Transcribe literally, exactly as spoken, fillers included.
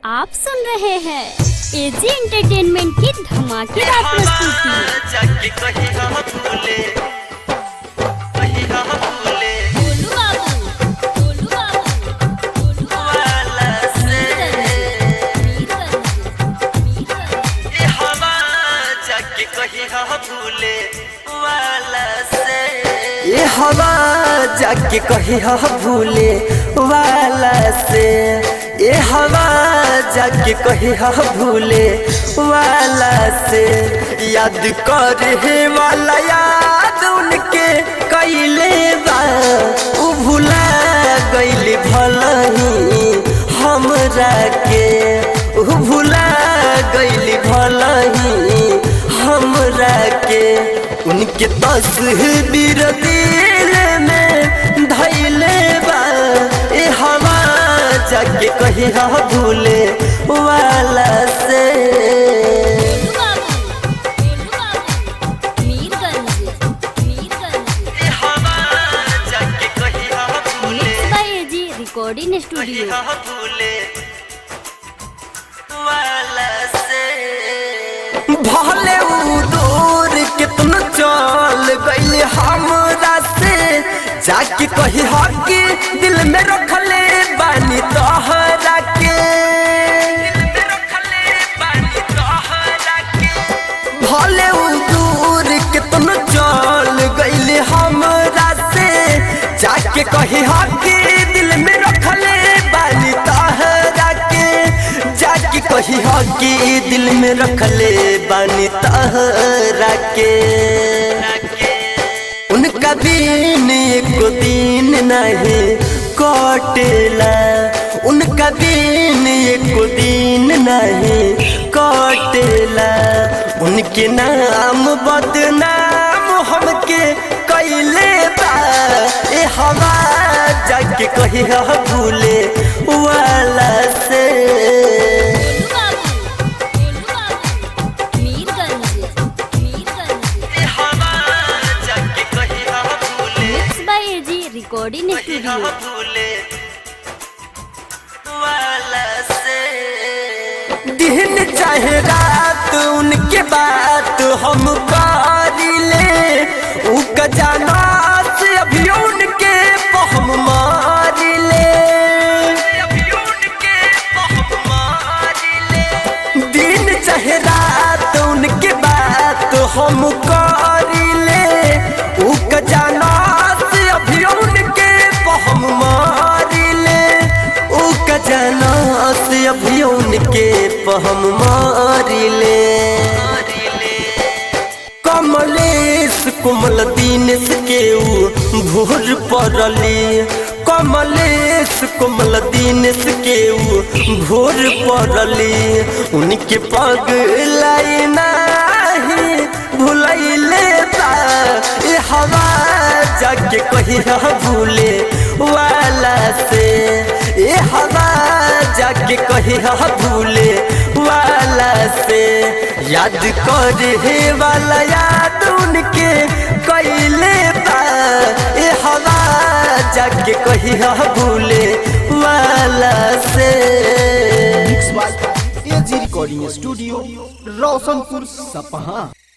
आप सुन रहे हैं एजी एंटरटेनमेंट की धमाकेदार प्रस्तुति। गोलू बाबू, गोलू बाबू, गोलू बाबू। ये हवा जाके कही हा भूले वाला से, ये हवा जाके कही हा भूले वाला से। याद करे वाला याद उनके कैले बा, उ भूला गइल भलही हमरा के, उ भूला गइल भलही हमरा के। उनके तस्वीर दिल में धैले बा, ए हवा जाके कही हा भूले वाला से। रिकॉर्डिंग स्टूडियो वाला से। भले उ दूर कितना चल गइल हमरा से, जाके कही हा के दिल में रखले बानी तोहरा के। भले उ दूर कितना चल गइल हमरा से, जाके कही हा के दिल में रखले बानी तोहरा के। जाके कही हा के दिल में रखले बानी तोहरा के। उनका दिन एक दिन नहीं कटेला, उनका दिन एक दिन नहीं कटेला। उनके नाम बदनाम हमके कैले बा, ए हवा जाके कही हा भूले वाला से। रिकॉर्डिंग स्टूडियो वाला से। दिन चाहे रात उनके बात हम करिले, उ का जाना से अभी उनके पहम मारिले। दिन चाहे रात उनके बात हम करिले, उ का जाना से अभी उनके पहम मारिले। उ का जाना से अभी उनके पहम मारिले। कमलेश कोमल दीनेश के उ भोर पड़ली, कमलेश कोमल दीनेश के उ भोर पड़ली। उनके पगलाई नाही भुलैले बा, ए हवा जाके कही हा भूले वाला से। ए हवा जाके कही हा भूले वाला से। याद करे वाला याद उनके कैले बा, ए हवा जाके कही हा भूले वाला से। Mix by AG recording studio Roshanpur Sapaha.